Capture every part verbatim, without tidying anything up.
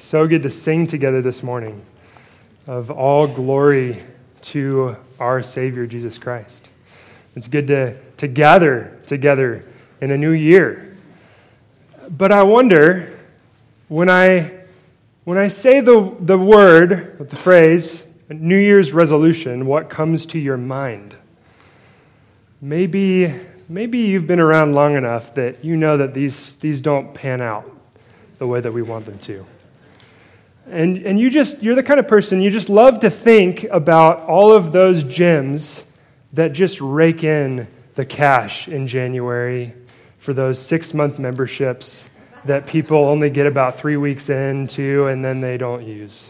So good to sing together this morning of all glory to our Savior, Jesus Christ. It's good to, to gather together in a new year. But I wonder, when I when I say the, the word, the phrase, New Year's resolution, what comes to your mind? Maybe, maybe you've been around long enough that you know that these, these don't pan out the way that we want them to. And and you just, you're the kind of person, you just love to think about all of those gems that just rake in the cash in January for those six-month memberships that people only get about three weeks into and then they don't use.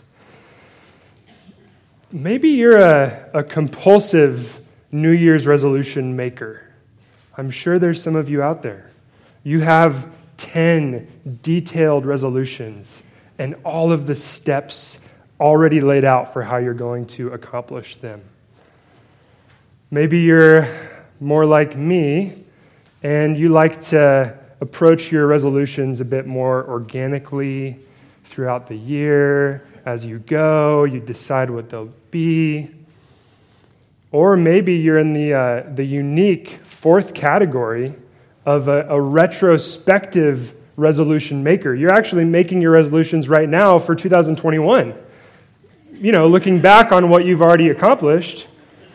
Maybe you're a, a compulsive New Year's resolution maker. I'm sure there's some of you out there. You have ten detailed resolutions and all of the steps already laid out for how you're going to accomplish them. Maybe you're more like me, and you like to approach your resolutions a bit more organically throughout the year. As you go, you decide what they'll be. Or maybe you're in the uh, the unique fourth category of a, a retrospective resolution maker. You're actually making your resolutions right now for two thousand twenty-one. You know, looking back on what you've already accomplished.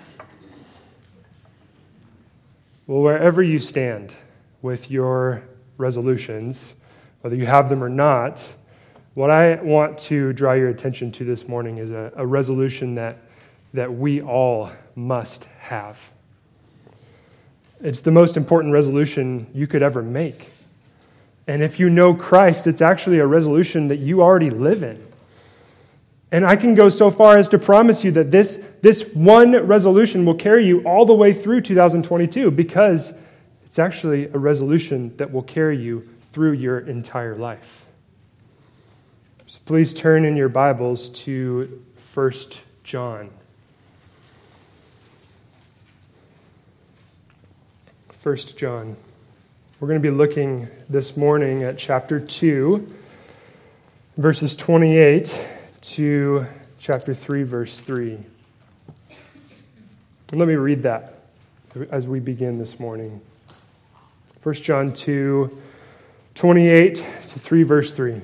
Well, wherever you stand with your resolutions, whether you have them or not, what I want to draw your attention to this morning is a, a resolution that, that we all must have. It's the most important resolution you could ever make. And if you know Christ, it's actually a resolution that you already live in. And I can go so far as to promise you that this, this one resolution will carry you all the way through two thousand twenty-two, because it's actually a resolution that will carry you through your entire life. So please turn in your Bibles to First John. First John. We're going to be looking this morning at chapter two, verses twenty-eight to chapter three, verse three. And let me read that as we begin this morning. First John two, twenty-eight to three, verse three.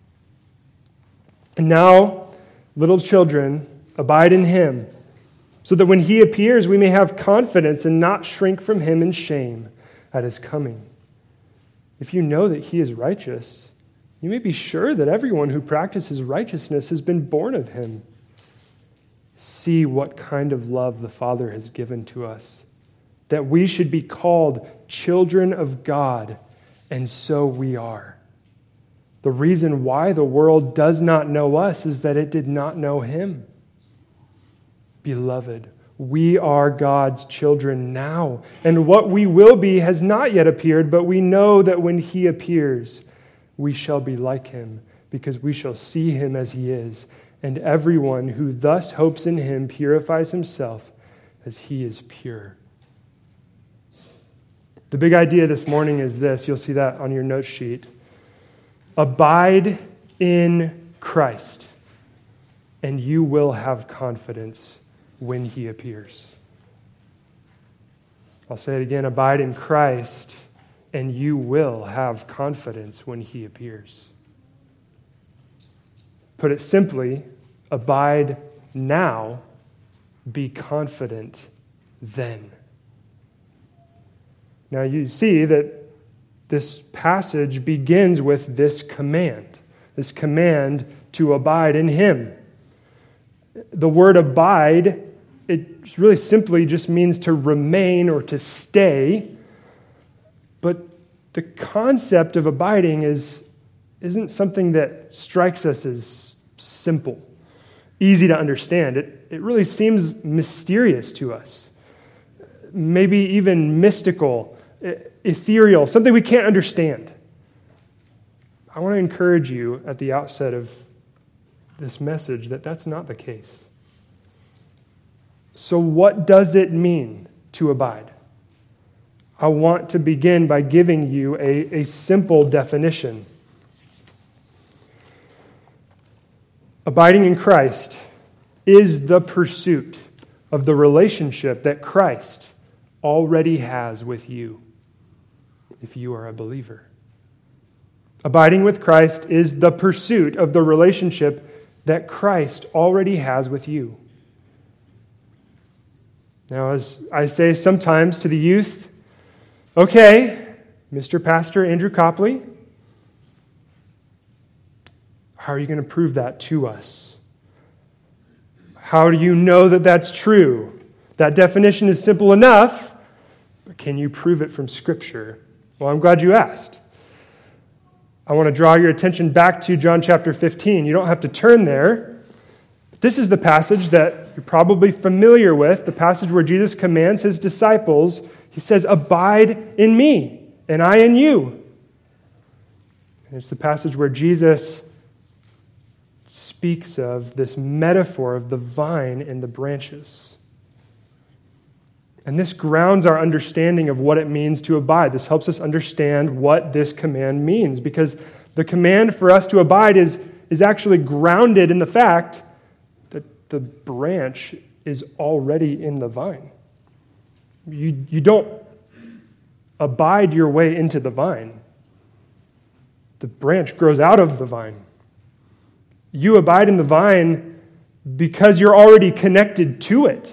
And now, little children, abide in him, so that when he appears, we may have confidence and not shrink from him in shame at his coming. If you know that he is righteous, you may be sure that everyone who practices righteousness has been born of him. See what kind of love the Father has given to us, that we should be called children of God, and so we are. The reason why the world does not know us is that it did not know him. Beloved, we are God's children now, and what we will be has not yet appeared, but we know that when he appears, we shall be like him, because we shall see him as he is. And everyone who thus hopes in him purifies himself as he is pure. The big idea this morning is this. You'll see that on your note sheet. Abide in Christ, and you will have confidence when he appears. I'll say it again. Abide in Christ, and you will have confidence when he appears. Put it simply, abide now, be confident then. Now you see that this passage begins with this command, this command to abide in him. The word abide, it really simply just means to remain or to stay. But the concept of abiding is, isn't something that strikes us as simple, easy to understand. It, it really seems mysterious to us, maybe even mystical, ethereal, something we can't understand. I want to encourage you at the outset of this message that that's not the case. So what does it mean to abide? I want to begin by giving you a, a simple definition. Abiding in Christ is the pursuit of the relationship that Christ already has with you, if you are a believer. Abiding with Christ is the pursuit of the relationship that Christ already has with you. Now, as I say sometimes to the youth, okay, Mister Pastor Andrew Copley, how are you going to prove that to us? How do you know that that's true? That definition is simple enough, but can you prove it from Scripture? Well, I'm glad you asked. I want to draw your attention back to John chapter fifteen. You don't have to turn there. This is the passage that you're probably familiar with, the passage where Jesus commands his disciples. He says, "Abide in me, and I in you." And it's the passage where Jesus speaks of this metaphor of the vine and the branches. And this grounds our understanding of what it means to abide. This helps us understand what this command means, because the command for us to abide is, is actually grounded in the fact that the branch is already in the vine. You, you don't abide your way into the vine. The branch grows out of the vine. You abide in the vine because you're already connected to it.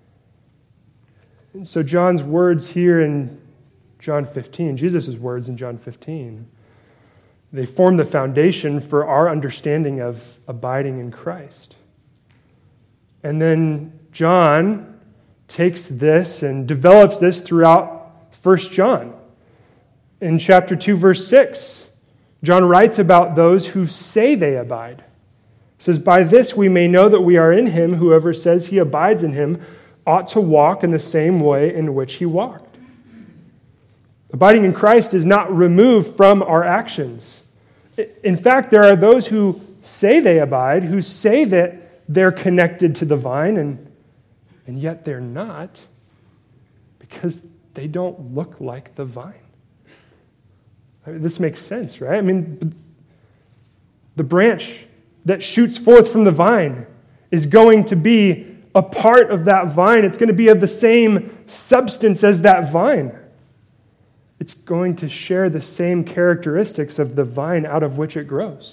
And so John's words here in John fifteen, Jesus' words in John fifteen, they form the foundation for our understanding of abiding in Christ. And then John takes this and develops this throughout First John. In chapter two, verse six, John writes about those who say they abide. He says, "By this we may know that we are in him. Whoever says he abides in him ought to walk in the same way in which he walked." Abiding in Christ is not removed from our actions. In fact, there are those who say they abide, who say that they're connected to the vine, and, and yet they're not, because they don't look like the vine. I mean, this makes sense, right? I mean, the branch that shoots forth from the vine is going to be a part of that vine. It's going to be of the same substance as that vine. It's going to share the same characteristics of the vine out of which it grows.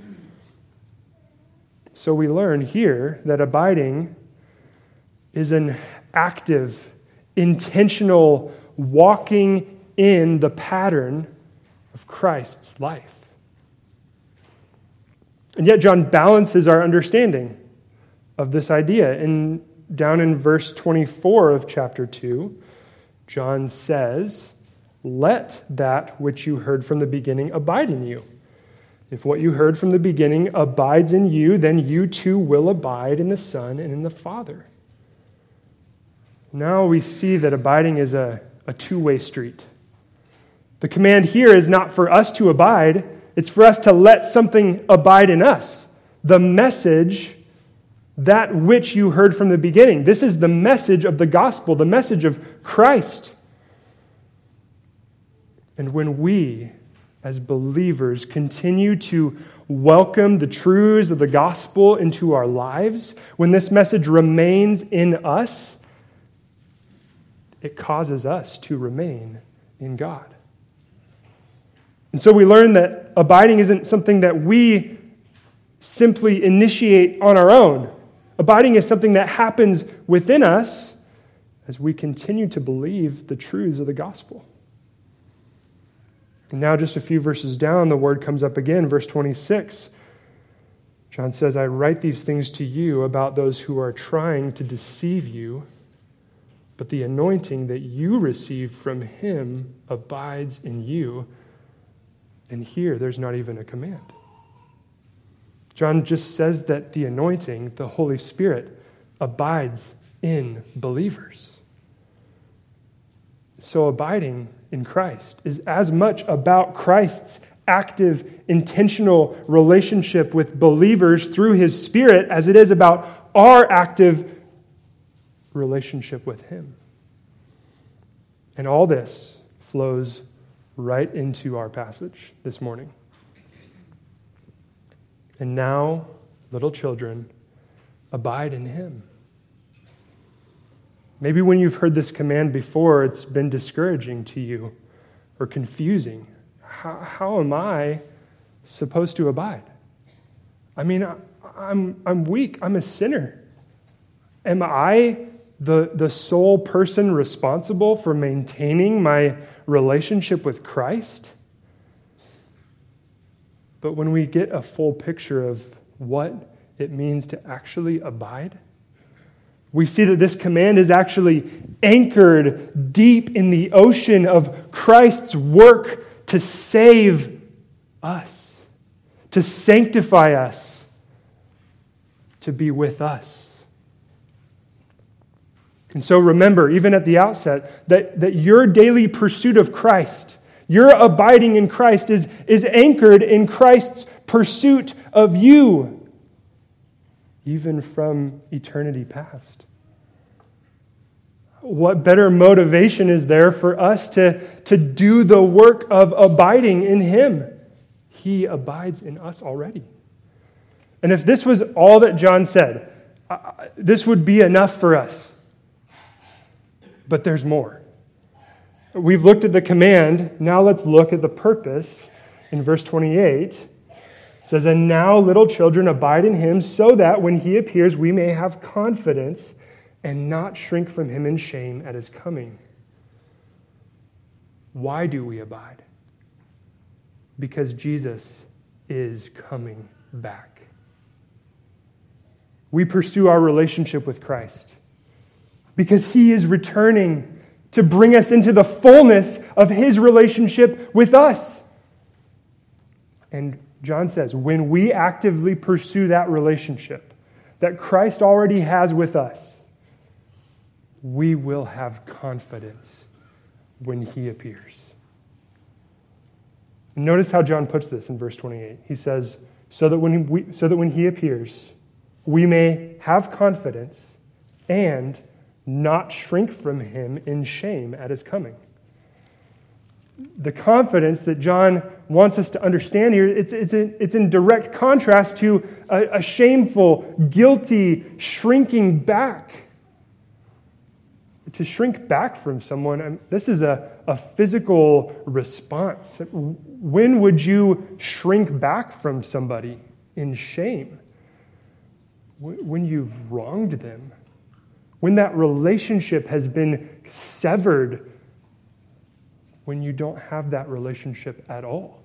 So we learn here that abiding is an active, intentional walking in the pattern of Christ's life. And yet John balances our understanding of this idea. In, down in verse twenty-four of chapter two, John says, "Let that which you heard from the beginning abide in you. If what you heard from the beginning abides in you, then you too will abide in the Son and in the Father." Now we see that abiding is a, a two-way street. The command here is not for us to abide, it's for us to let something abide in us. The message, that which you heard from the beginning. This is the message of the gospel, the message of Christ. And when we, as believers, continue to welcome the truths of the gospel into our lives, when this message remains in us, it causes us to remain in God. And so we learn that abiding isn't something that we simply initiate on our own. Abiding is something that happens within us as we continue to believe the truths of the gospel. And now just a few verses down, the word comes up again, verse twenty-six. John says, "I write these things to you about those who are trying to deceive you, but the anointing that you received from him abides in you." And here, there's not even a command. John just says that the anointing, the Holy Spirit, abides in believers. So abiding in Christ is as much about Christ's active, intentional relationship with believers through his Spirit as it is about our active relationship with him. And all this flows right into our passage this morning. "And now little children, abide in him. Maybe when you've heard this command before, it's been discouraging to you or confusing. How, how am I supposed to abide? I mean, I, I'm, I'm weak. I'm a sinner. Am I the, the sole person responsible for maintaining my relationship with Christ? But when we get a full picture of what it means to actually abide, we see that this command is actually anchored deep in the ocean of Christ's work to save us, to sanctify us, to be with us. And so remember, even at the outset, that, that your daily pursuit of Christ, your abiding in Christ is, is anchored in Christ's pursuit of you, even from eternity past. What better motivation is there for us to, to do the work of abiding in him? He abides in us already. And if this was all that John said, uh, this would be enough for us. But there's more. We've looked at the command. Now let's look at the purpose. In verse twenty-eight, it says, "And now, little children, abide in him, so that when he appears, we may have confidence and not shrink from him in shame at his coming." Why do we abide? Because Jesus is coming back. We pursue our relationship with Christ because he is returning to bring us into the fullness of his relationship with us. And John says, when we actively pursue that relationship that Christ already has with us, we will have confidence when he appears. Notice how John puts this in verse twenty-eight. He says, so that when we, so that when he appears, we may have confidence and not shrink from him in shame at his coming. The confidence that John wants us to understand here, it's, it's, in, it's in direct contrast to a, a shameful, guilty, shrinking back. To shrink back from someone, this is a, a physical response. When would you shrink back from somebody in shame? When you've wronged them. When that relationship has been severed. When you don't have that relationship at all.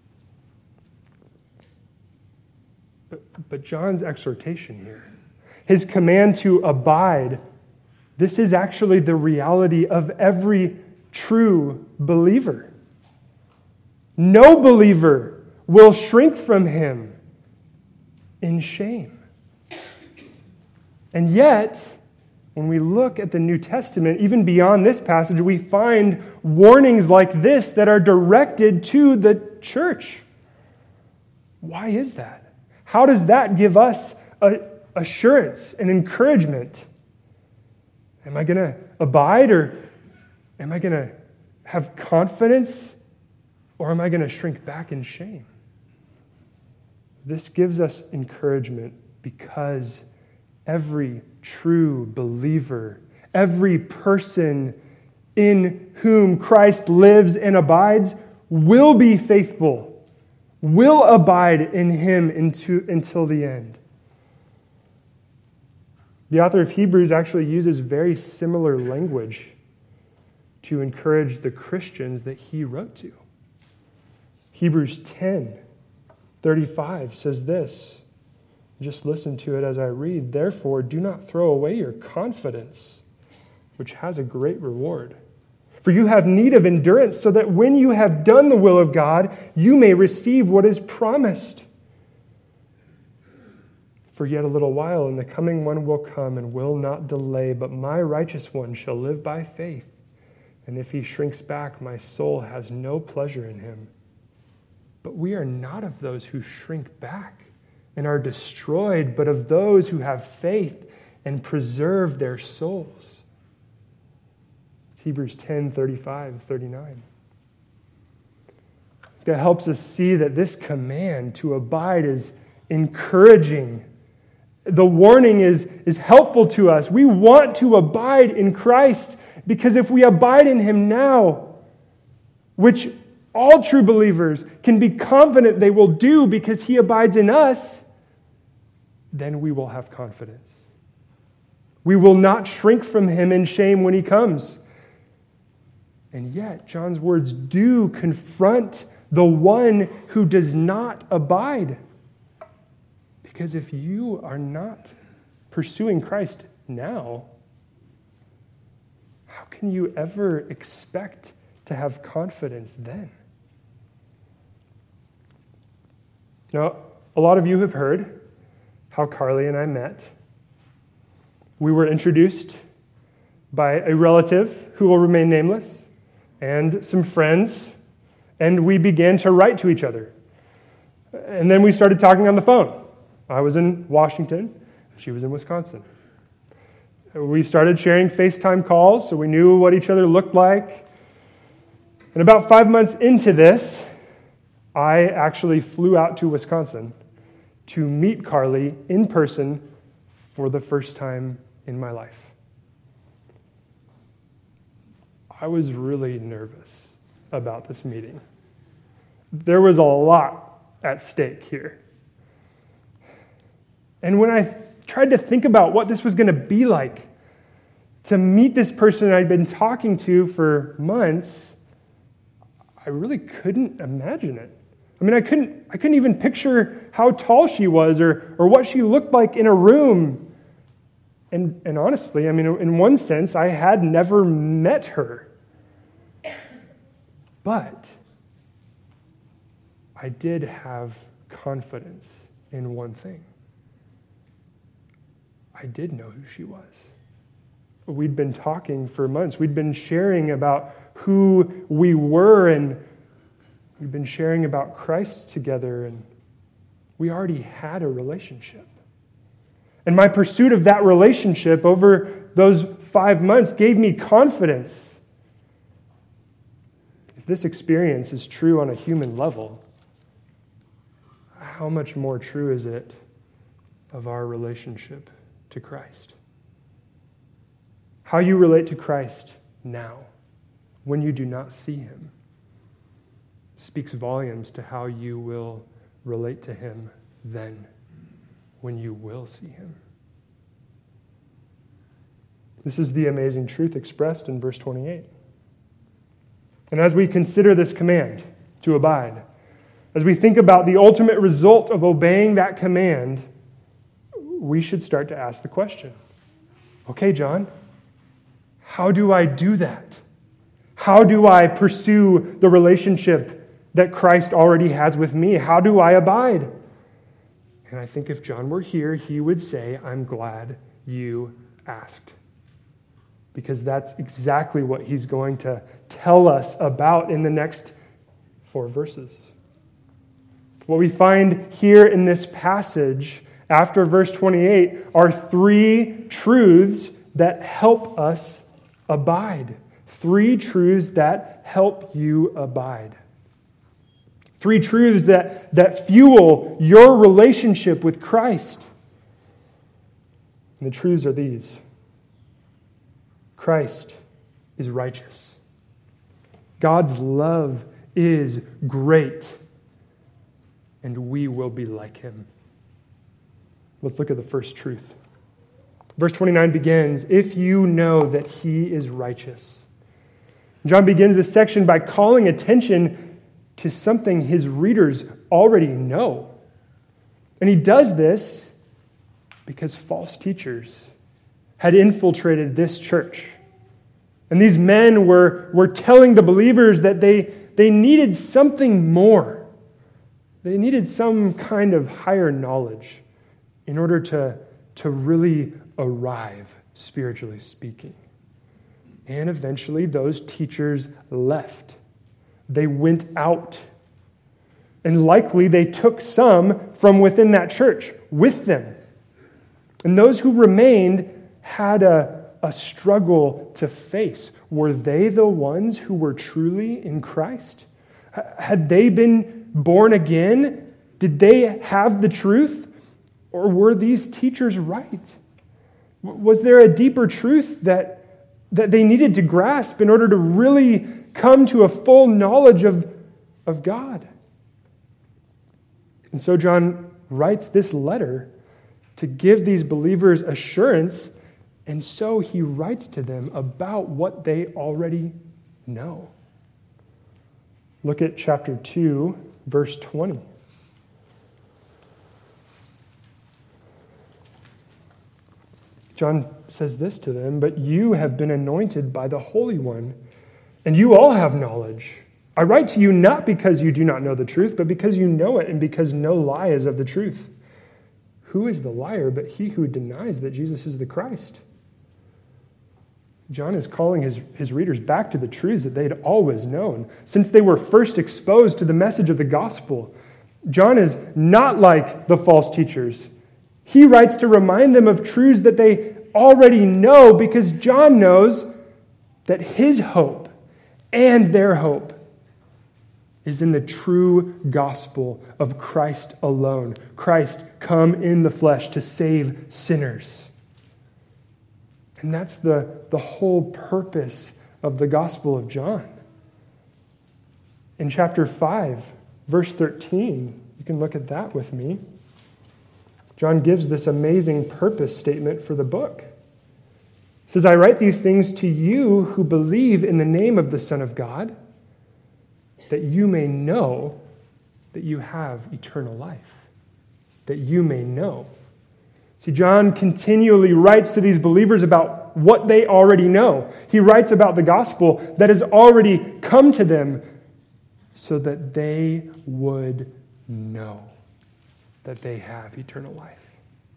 But, but John's exhortation here, his command to abide, this is actually the reality of every true believer. No believer will shrink from him in shame. And yet, when we look at the New Testament, even beyond this passage, we find warnings like this that are directed to the church. Why is that? How does that give us a assurance and encouragement? Am I going to abide, or am I going to have confidence, or am I going to shrink back in shame? This gives us encouragement because every true believer, every person in whom Christ lives and abides will be faithful, will abide in him into, until the end. The author of Hebrews actually uses very similar language to encourage the Christians that he wrote to. Hebrews ten thirty-five says this. Just listen to it as I read. "Therefore, do not throw away your confidence, which has a great reward. For you have need of endurance, so that when you have done the will of God, you may receive what is promised. For yet a little while, and the coming one will come and will not delay, but my righteous one shall live by faith. And if he shrinks back, my soul has no pleasure in him. But we are not of those who shrink back and are destroyed, but of those who have faith and preserve their souls." It's Hebrews ten thirty-five and thirty-nine. That helps us see that this command to abide is encouraging The warning is, is helpful to us. We want to abide in Christ because if we abide in him now, which all true believers can be confident they will do because he abides in us, then we will have confidence. We will not shrink from him in shame when he comes. And yet, John's words do confront the one who does not abide. Because if you are not pursuing Christ now, how can you ever expect to have confidence then? Now, a lot of you have heard how Carly and I met. We were introduced by a relative who will remain nameless and some friends, and we began to write to each other. And then we started talking on the phone. I was in Washington, she was in Wisconsin. We started sharing FaceTime calls, so we knew what each other looked like. And about five months into this, I actually flew out to Wisconsin to meet Carly in person for the first time in my life. I was really nervous about this meeting. There was a lot at stake here. And when I tried to think about what this was going to be like, to meet this person I'd been talking to for months, I really couldn't imagine it. I mean, I couldn't I couldn't even picture how tall she was or, or what she looked like in a room. And, and honestly, I mean, in one sense, I had never met her. But I did have confidence in one thing. I did know who she was. We'd been talking for months. We'd been sharing about who we were, and we'd been sharing about Christ together, and we already had a relationship. And my pursuit of that relationship over those five months gave me confidence. If this experience is true on a human level, how much more true is it of our relationship to Christ? How you relate to Christ now, when you do not see him, speaks volumes to how you will relate to him then, when you will see him. This is the amazing truth expressed in verse twenty-eight. And as we consider this command to abide, as we think about the ultimate result of obeying that command, we should start to ask the question, okay, John, how do I do that? How do I pursue the relationship that Christ already has with me? How do I abide? And I think if John were here, he would say, I'm glad you asked. Because that's exactly what he's going to tell us about in the next four verses. What we find here in this passage after verse twenty-eight are three truths that help us abide. Three truths that help you abide. Three truths that, that fuel your relationship with Christ. And the truths are these. Christ is righteous. God's love is great. And we will be like him. Let's look at the first truth. Verse twenty-nine begins, if you know that he is righteous. John begins this section by calling attention to something his readers already know. And he does this because false teachers had infiltrated this church. And these men were, were telling the believers that they, they needed something more. They needed some kind of higher knowledge in order to, to really arrive, spiritually speaking. And eventually those teachers left. They went out. And likely they took some from within that church with them. And those who remained had a, a struggle to face. Were they the ones who were truly in Christ? Had they been born again? Did they have the truth? Or were these teachers right? Was there a deeper truth that, that they needed to grasp in order to really come to a full knowledge of, of God? And so John writes this letter to give these believers assurance, and so he writes to them about what they already know. Look at chapter two, verse twenty. John says this to them, "But you have been anointed by the Holy One, and you all have knowledge. I write to you not because you do not know the truth, but because you know it, and because no lie is of the truth. Who is the liar but he who denies that Jesus is the Christ?" John is calling his, his readers back to the truths that they had always known. Since they were first exposed to the message of the gospel, John is not like the false teachers. He writes to remind them of truths that they already know, because John knows that his hope and their hope is in the true gospel of Christ alone. Christ come in the flesh to save sinners. And that's the, the whole purpose of the Gospel of John. In chapter five, verse thirteen, you can look at that with me. John gives this amazing purpose statement for the book. He says, "I write these things to you who believe in the name of the Son of God, that you may know that you have eternal life." That you may know. See, John continually writes to these believers about what they already know. He writes about the gospel that has already come to them so that they would know that they have eternal life.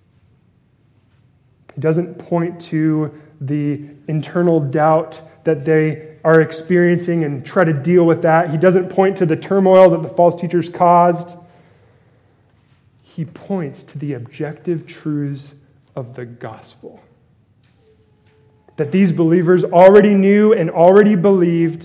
He doesn't point to the internal doubt that they are experiencing and try to deal with that. He doesn't point to the turmoil that the false teachers caused. He points to the objective truths of the gospel that these believers already knew and already believed.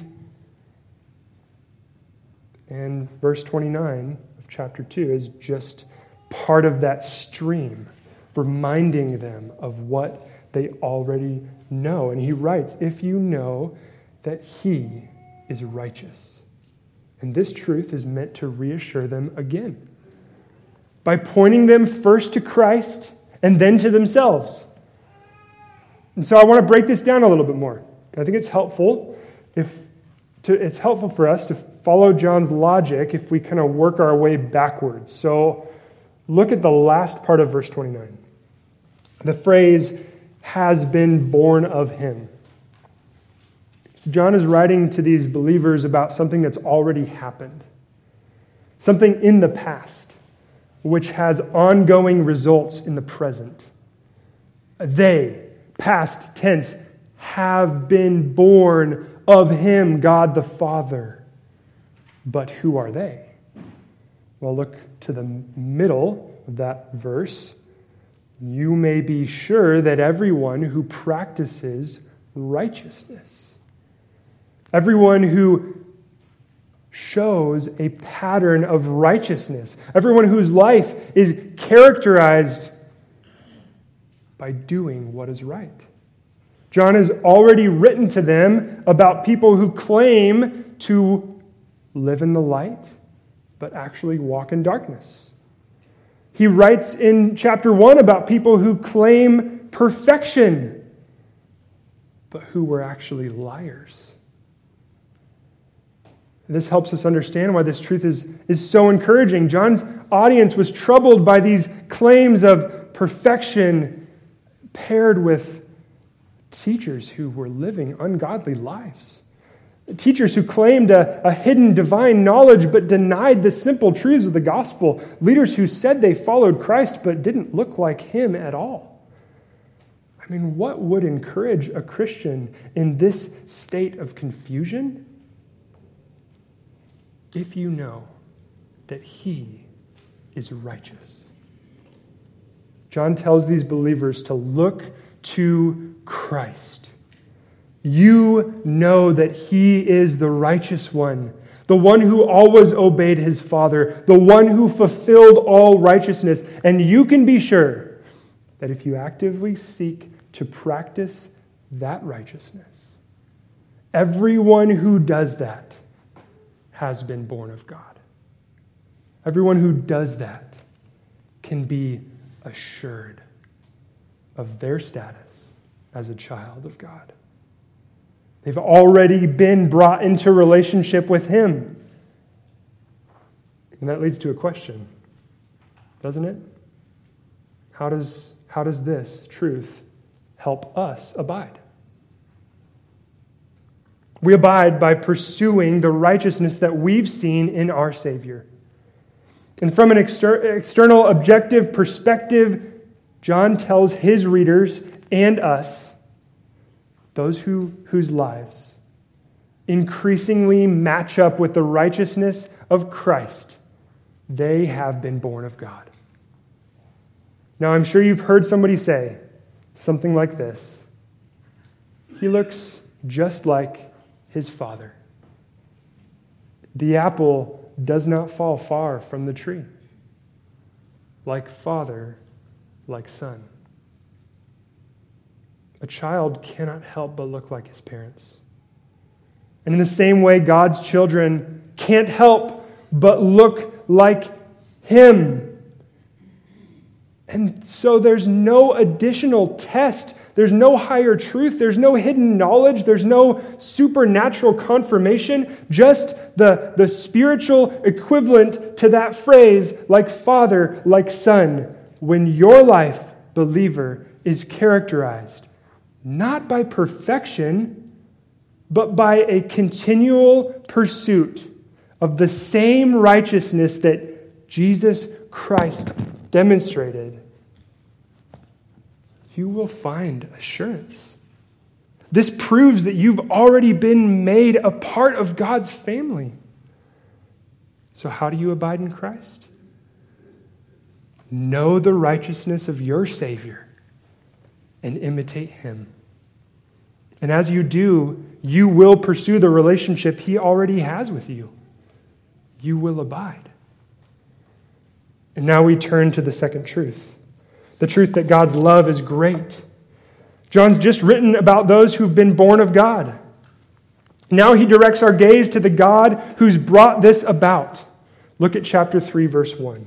And verse twenty-nine of chapter two is just part of that stream, reminding them of what they already know. And he writes, "If you know that he is righteous." And this truth is meant to reassure them again, by pointing them first to Christ and then to themselves. And so I want to break this down a little bit more. I think it's helpful if to, it's helpful for us to follow John's logic if we kind of work our way backwards. So look at the last part of verse twenty-nine. The phrase, "has been born of him." So John is writing to these believers about something that's already happened, something in the past, which has ongoing results in the present. They, past tense, have been born of him, God the Father. But who are they? Well, look to the middle of that verse. "You may be sure that everyone who practices righteousness," everyone who shows a pattern of righteousness, everyone whose life is characterized by doing what is right. John has already written to them about people who claim to live in the light, but actually walk in darkness. He writes in chapter one about people who claim perfection, but who were actually liars. This helps us understand why this truth is, is so encouraging. John's audience was troubled by these claims of perfection paired with teachers who were living ungodly lives. Teachers who claimed a, a hidden divine knowledge but denied the simple truths of the gospel. Leaders who said they followed Christ but didn't look like him at all. I mean, what would encourage a Christian in this state of confusion? If you know that he is righteous. John tells these believers to look to Christ. You know that he is the righteous one. the one who always obeyed his Father, the one who fulfilled all righteousness. And you can be sure that if you actively seek to practice that righteousness, everyone who does that has been born of God. Everyone who does that can be assured of their status as a child of God. They've already been brought into relationship with him. And that leads to a question, doesn't it? How does, how does this truth help us abide? We abide by pursuing the righteousness that we've seen in our Savior. And from an exter- external objective perspective, John tells his readers and us, those who, whose lives increasingly match up with the righteousness of Christ, they have been born of God. Now, I'm sure you've heard somebody say something like this: he looks just like his father. The apple does not fall far from the tree. Like father, like son. A child cannot help but look like his parents. And in the same way, God's children can't help but look like him. And so there's no additional test. There's no higher truth. There's no hidden knowledge. There's no supernatural confirmation. Just the, the spiritual equivalent to that phrase, like father, like son. When your life, believer, is characterized not by perfection, but by a continual pursuit of the same righteousness that Jesus Christ demonstrated, you will find assurance. This proves that you've already been made a part of God's family. So how do you abide in Christ? Know the righteousness of your Savior and imitate him. And as you do, you will pursue the relationship he already has with you. You will abide. And now we turn to the second truth. The truth that God's love is great. John's just written about those who've been born of God. Now he directs our gaze to the God who's brought this about. Look at chapter three, verse one.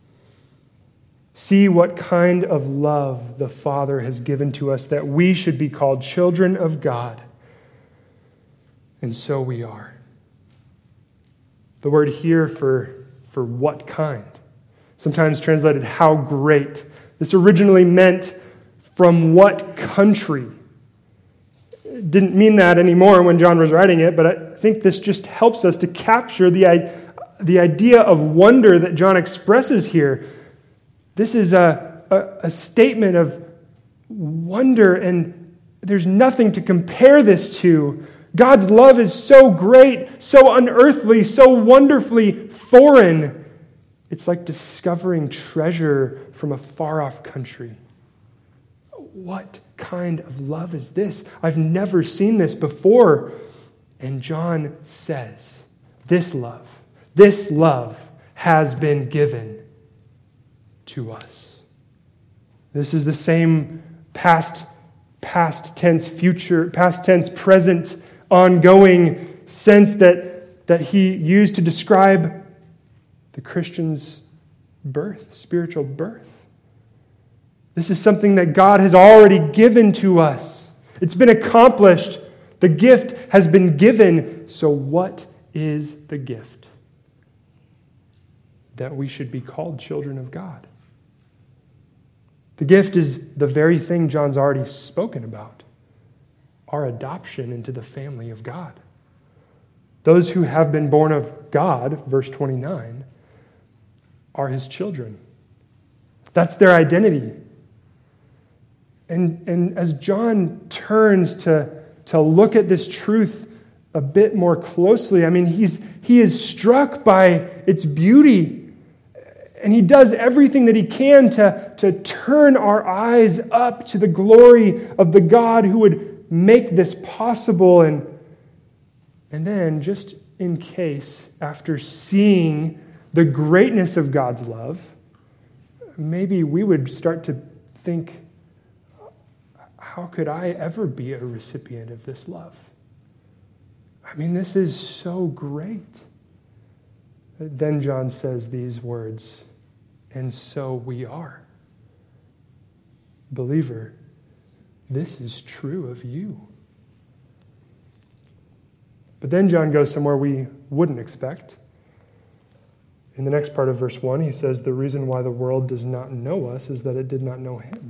See what kind of love the Father has given to us that we should be called children of God. And so we are. The word here for, for what kind, sometimes translated how great. This originally meant from what country. It didn't mean that anymore when John was writing it, but I think this just helps us to capture the, the idea of wonder that John expresses here. This is a, a, a statement of wonder, and there's nothing to compare this to. God's love is so great, so unearthly, so wonderfully foreign. It's like discovering treasure from a far-off country. What kind of love is this? I've never seen this before. And John says, this love, this love has been given to us. This is the same past, past tense, future, past tense, present, ongoing sense that, that he used to describe the Christian's birth, spiritual birth. This is something that God has already given to us. It's been accomplished. The gift has been given. So what is the gift? That we should be called children of God. The gift is the very thing John's already spoken about. Our adoption into the family of God. Those who have been born of God, verse twenty-nine, are his children. That's their identity. And, and as John turns to, to look at this truth a bit more closely, I mean, he's he is struck by its beauty. And he does everything that he can to, to turn our eyes up to the glory of the God who would make this possible. And, and then, just in case, after seeing the greatness of God's love, maybe we would start to think, how could I ever be a recipient of this love? I mean, this is so great. Then John says these words, and so we are. Believer, this is true of you. But then John goes somewhere we wouldn't expect. In the next part of verse one, he says, the reason why the world does not know us is that it did not know him.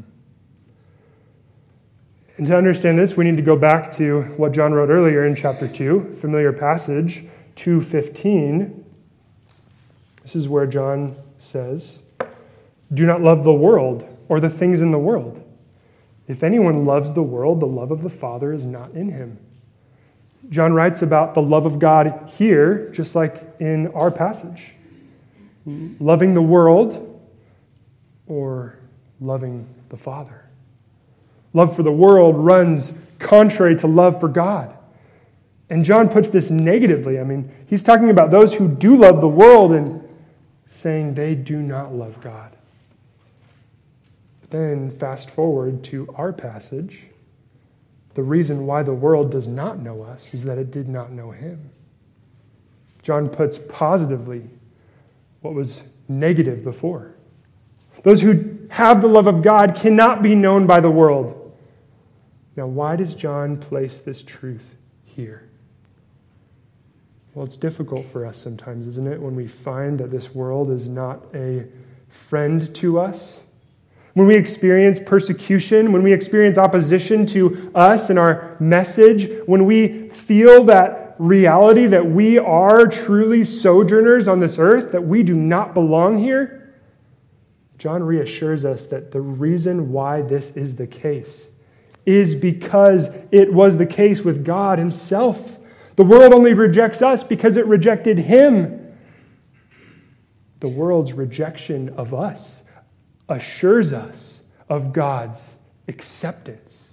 And to understand this, we need to go back to what John wrote earlier in chapter two, familiar passage, two fifteen. This is where John says, do not love the world or the things in the world. If anyone loves the world, the love of the Father is not in him. John writes about the love of God here, just like in our passage. Loving the world or loving the Father. Love for the world runs contrary to love for God. And John puts this negatively. I mean, he's talking about those who do love the world and saying they do not love God. But then fast forward to our passage. The reason why the world does not know us is that it did not know him. John puts positively what was negative before. Those who have the love of God cannot be known by the world. Now, why does John place this truth here? Well, it's difficult for us sometimes, isn't it, when we find that this world is not a friend to us? When we experience persecution, when we experience opposition to us and our message, when we feel that reality that we are truly sojourners on this earth, that we do not belong here, John reassures us that the reason why this is the case is because it was the case with God himself. The world only rejects us because it rejected him. The world's rejection of us assures us of God's acceptance,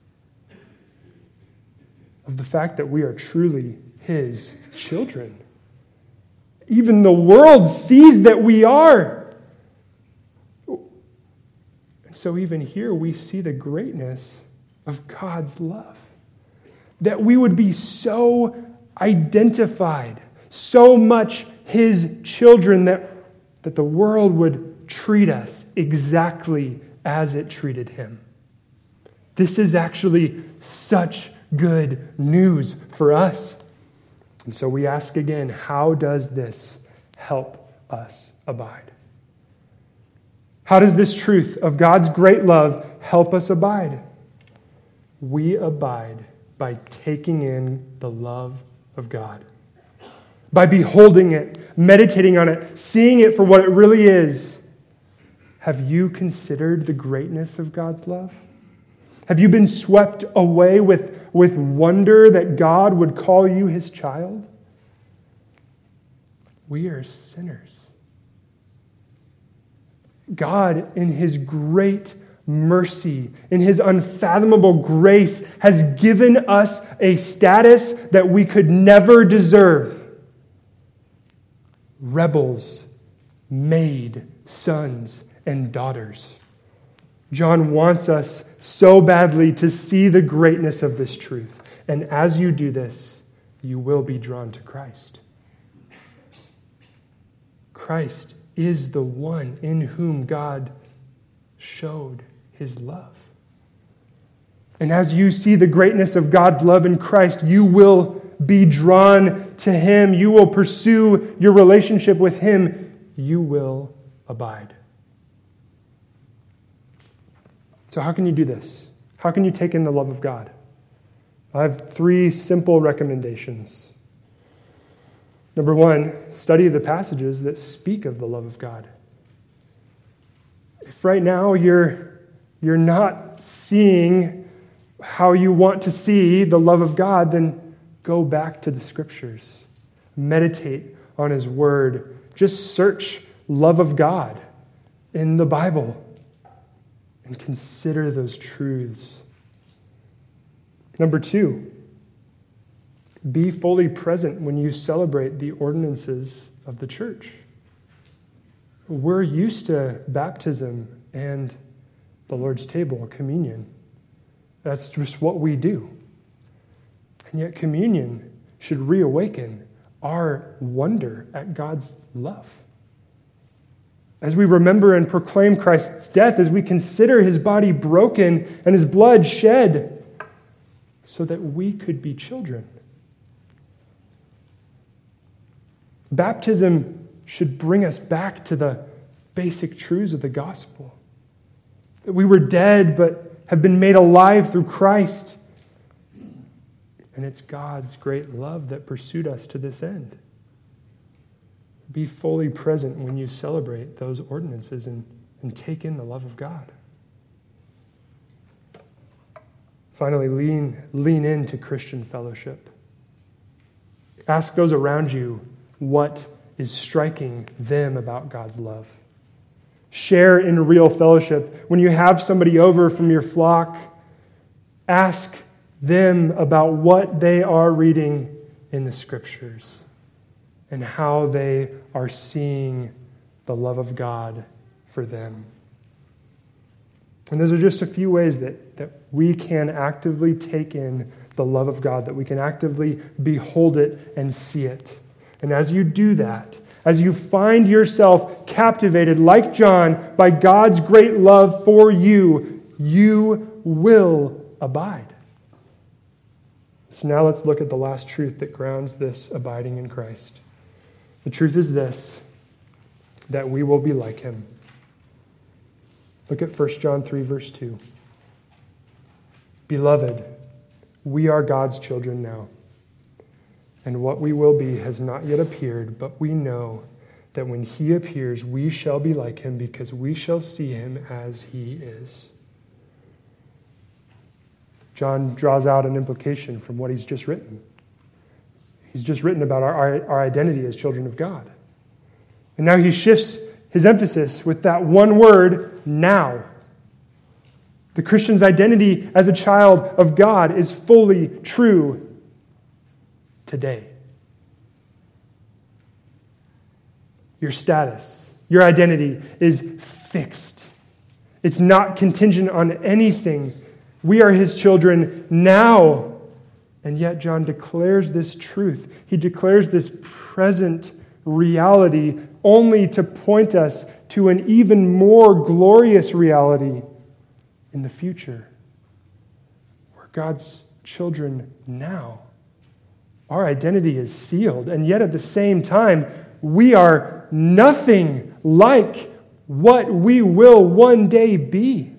of the fact that we are truly his children. Even the world sees that we are. And so even here we see the greatness of God's love. That we would be so identified, so much his children, that, that the world would treat us exactly as it treated him. This is actually such good news for us. And so we ask again, how does this help us abide? How does this truth of God's great love help us abide? We abide by taking in the love of God, by beholding it, meditating on it, seeing it for what it really is. Have you considered the greatness of God's love? Have you been swept away with, with wonder that God would call you his child? We are sinners. God, in his great mercy, in his unfathomable grace, has given us a status that we could never deserve. Rebels, made sons and daughters. John wants us so badly to see the greatness of this truth. And as you do this, you will be drawn to Christ. Christ is the one in whom God showed his love. And as you see the greatness of God's love in Christ, you will be drawn to him. You will pursue your relationship with him. You will abide. So how can you do this? How can you take in the love of God? I have three simple recommendations. Number one, study the passages that speak of the love of God. If right now you're, you're not seeing how you want to see the love of God, then go back to the Scriptures. Meditate on his word. Just search love of God in the Bible and consider those truths. Number two, Be fully present when you celebrate the ordinances of the church. We're used to baptism and the Lord's table, communion. That's just what we do. And yet communion should reawaken our wonder at God's love. As we remember and proclaim Christ's death, as we consider his body broken and his blood shed so that we could be children. Baptism should bring us back to the basic truths of the gospel. That we were dead but have been made alive through Christ. And it's God's great love that pursued us to this end. Be fully present when you celebrate those ordinances and, and take in the love of God. Finally, lean, lean into Christian fellowship. Ask those around you what is striking them about God's love. Share in real fellowship. When you have somebody over from your flock, ask them about what they are reading in the Scriptures and how they are seeing the love of God for them. And those are just a few ways that, that we can actively take in the love of God, that we can actively behold it and see it. And as you do that, as you find yourself captivated, like John, by God's great love for you, you will abide. So now let's look at the last truth that grounds this abiding in Christ. The truth is this, that we will be like him. Look at First John three, verse two. Beloved, we are God's children now, and what we will be has not yet appeared, but we know that when he appears, we shall be like him because we shall see him as he is. John draws out an implication from what he's just written. He's just written about our, our, our identity as children of God. And now he shifts his emphasis with that one word, now. The Christian's identity as a child of God is fully true today. Your status, your identity is fixed. It's not contingent on anything. We are his children now. And yet John declares this truth. He declares this present reality only to point us to an even more glorious reality in the future. We're God's children now. Our identity is sealed, and yet at the same time, we are nothing like what we will one day be.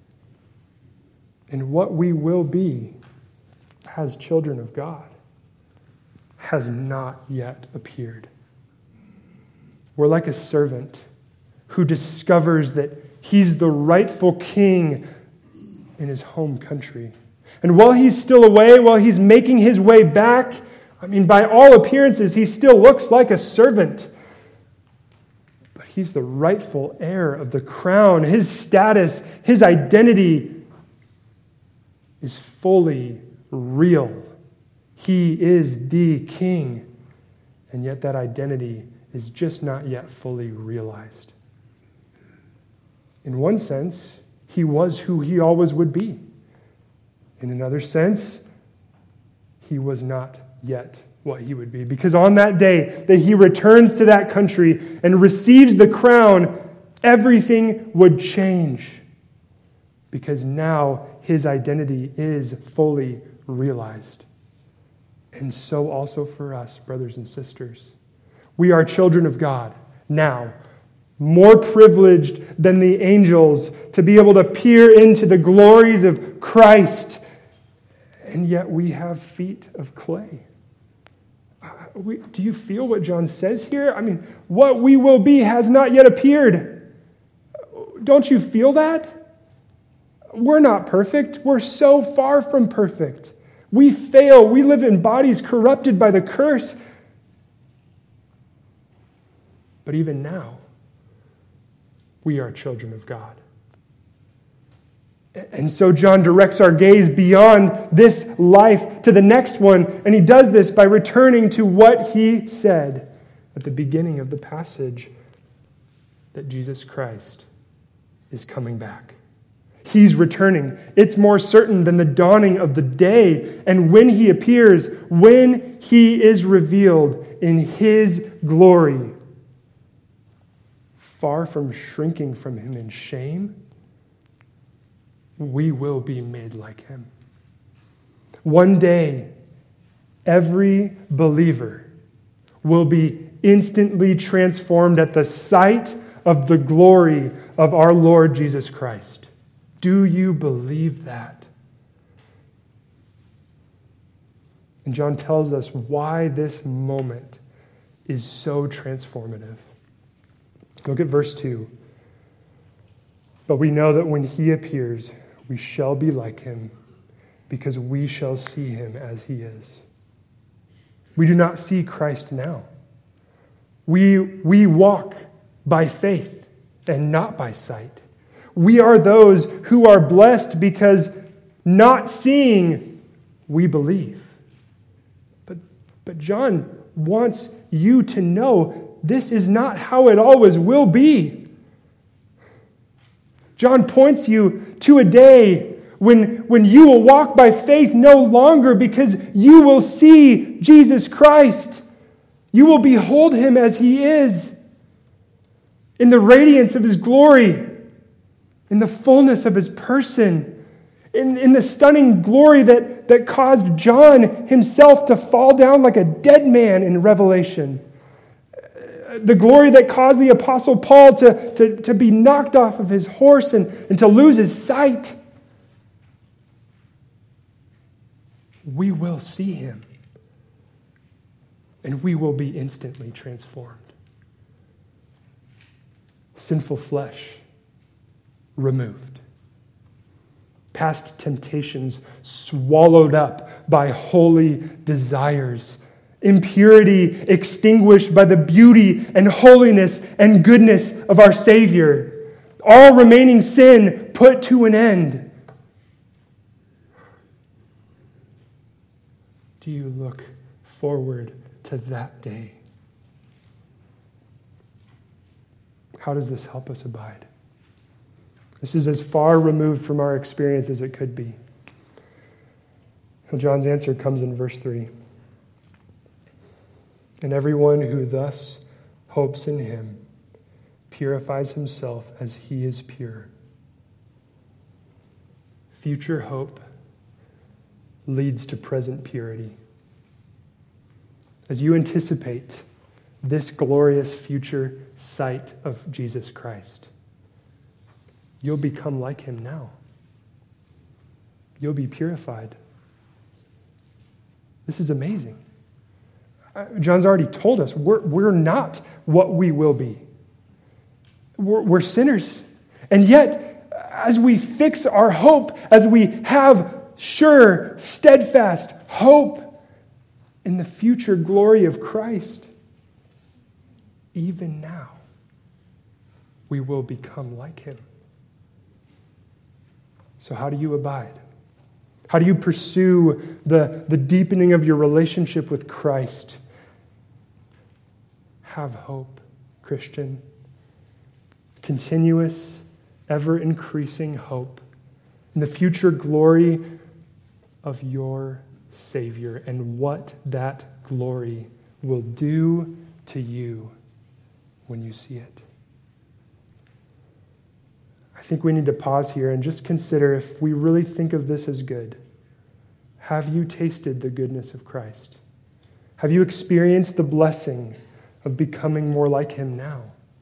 And what we will be as children of God has not yet appeared. We're like a servant who discovers that he's the rightful king in his home country. And while he's still away, while he's making his way back, I mean, by all appearances, he still looks like a servant. But he's the rightful heir of the crown. His status, his identity is fully real. He is the king. And yet that identity is just not yet fully realized. In one sense, he was who he always would be. In another sense, he was not yet what he would be. Because on that day that he returns to that country and receives the crown, everything would change. Because now his identity is fully realized. And so also for us, brothers and sisters. We are children of God now, more privileged than the angels to be able to peer into the glories of Christ. And yet we have feet of clay. We, do you feel what John says here? I mean, what we will be has not yet appeared. Don't you feel that? We're not perfect. We're so far from perfect. We fail. We live in bodies corrupted by the curse. But even now, we are children of God. And so John directs our gaze beyond this life to the next one, and he does this by returning to what he said at the beginning of the passage, that Jesus Christ is coming back. He's returning. It's more certain than the dawning of the day. And when he appears, when he is revealed in his glory, far from shrinking from him in shame, we will be made like him. One day, every believer will be instantly transformed at the sight of the glory of our Lord Jesus Christ. Do you believe that? And John tells us why this moment is so transformative. Look at verse two. But we know that when he appears, we shall be like him, because we shall see him as he is. We do not see Christ now. We, we walk by faith and not by sight. We are those who are blessed because not seeing, we believe. But, but John wants you to know this is not how it always will be. John points you to a day when, when you will walk by faith no longer, because you will see Jesus Christ. You will behold him as he is, in the radiance of his glory, in the fullness of his person, in, in the stunning glory that, that caused John himself to fall down like a dead man in Revelation. The glory that caused the Apostle Paul to, to, to be knocked off of his horse and, and to lose his sight. We will see him, and we will be instantly transformed. Sinful flesh removed. Past temptations swallowed up by holy desires. Impurity extinguished by the beauty and holiness and goodness of our Savior. All remaining sin put to an end. Do you look forward to that day? How does this help us abide? This is as far removed from our experience as it could be. Well, John's answer comes in verse three. And everyone who thus hopes in him purifies himself as he is pure. Future hope leads to present purity. As you anticipate this glorious future sight of Jesus Christ, you'll become like him now. You'll be purified. This is amazing. John's already told us we're, we're not what we will be. We're, we're sinners. And yet, as we fix our hope, as we have sure, steadfast hope in the future glory of Christ, even now, we will become like him. So how do you abide? How do you pursue the, the deepening of your relationship with Christ? Have hope, Christian. Continuous, ever-increasing hope in the future glory of your Savior and what that glory will do to you when you see it. I think we need to pause here and just consider if we really think of this as good. Have you tasted the goodness of Christ? Have you experienced the blessing of becoming more like him now?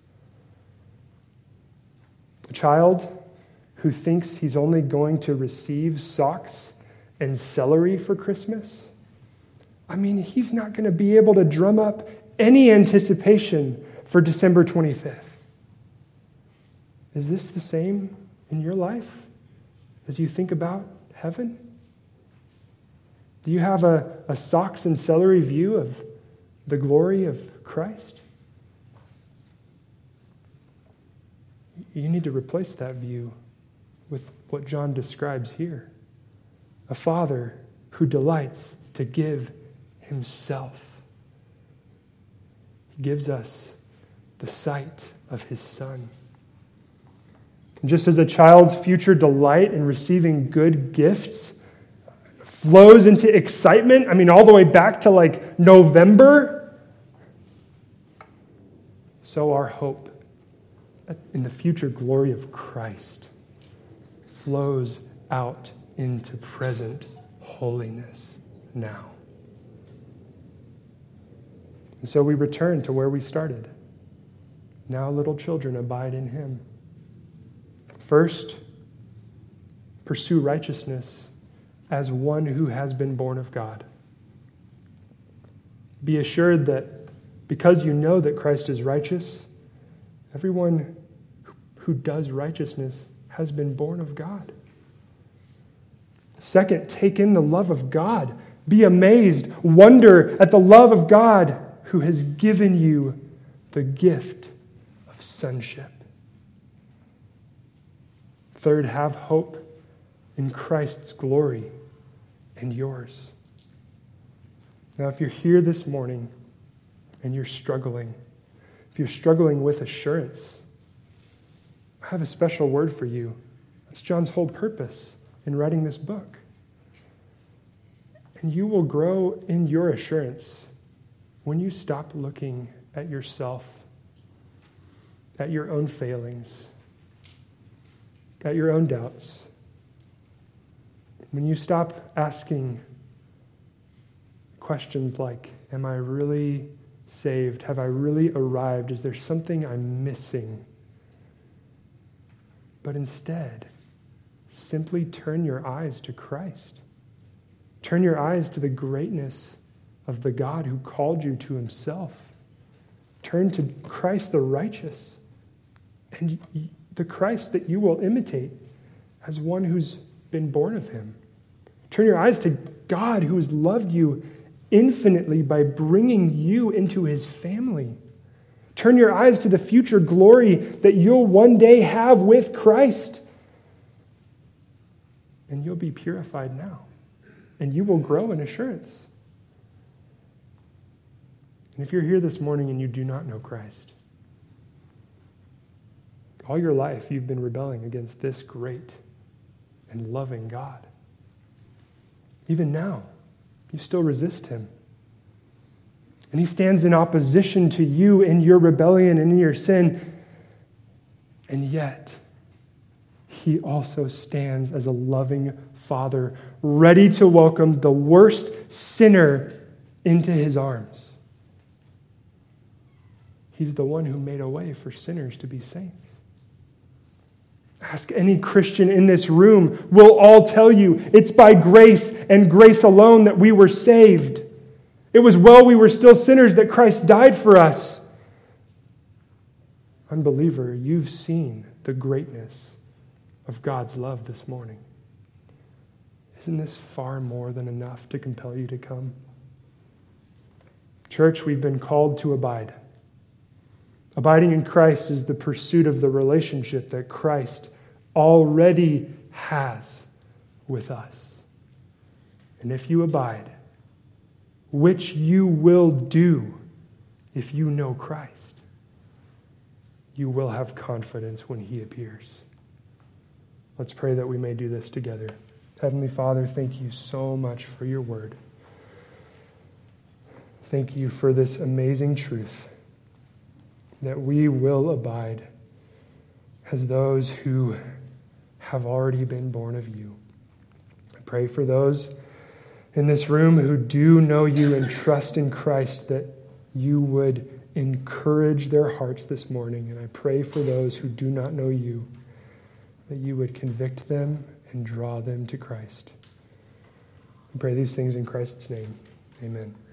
A child who thinks he's only going to receive socks and celery for Christmas? I mean, he's not going to be able to drum up any anticipation for December twenty-fifth. Is this the same in your life as you think about heaven? Do you have a, a socks and celery view of the glory of Christ? You need to replace that view with what John describes here. A Father who delights to give himself. He gives us the sight of his Son. And just as a child's future delight in receiving good gifts flows into excitement, I mean, all the way back to like November, so our hope in the future glory of Christ flows out into present holiness now. And so we return to where we started. Now, little children, abide in him. First, pursue righteousness as one who has been born of God. Be assured that because you know that Christ is righteous, everyone who does righteousness has been born of God. Second, take in the love of God. Be amazed, wonder at the love of God who has given you the gift of sonship. Third, have hope in Christ's glory and yours. Now, if you're here this morning and you're struggling, if you're struggling with assurance, I have a special word for you. That's John's whole purpose in writing this book. And you will grow in your assurance when you stop looking at yourself, at your own failings, at your own doubts. When you stop asking questions like, am I really saved? Have I really arrived? Is there something I'm missing? But instead, simply turn your eyes to Christ. Turn your eyes to the greatness of the God who called you to himself. Turn to Christ the righteous, and the Christ that you will imitate as one who's been born of him. Turn your eyes to God who has loved you infinitely by bringing you into his family. Turn your eyes to the future glory that you'll one day have with Christ. And you'll be purified now. And you will grow in assurance. And if you're here this morning and you do not know Christ, all your life you've been rebelling against this great and loving God. Even now, you still resist him. And he stands in opposition to you in your rebellion and in your sin. And yet, he also stands as a loving Father, ready to welcome the worst sinner into his arms. He's the one who made a way for sinners to be saints. Ask any Christian in this room. We'll all tell you it's by grace and grace alone that we were saved. It was while we were still sinners that Christ died for us. Unbeliever, you've seen the greatness of God's love this morning. Isn't this far more than enough to compel you to come? Church, we've been called to abide. Abiding in Christ is the pursuit of the relationship that Christ already has with us. And if you abide, which you will do if you know Christ, you will have confidence when he appears. Let's pray that we may do this together. Heavenly Father, thank you so much for your word. Thank you for this amazing truth that we will abide as those who have already been born of you. I pray for those in this room who do know you and trust in Christ, that you would encourage their hearts this morning. And I pray for those who do not know you, that you would convict them and draw them to Christ. I pray these things in Christ's name. Amen.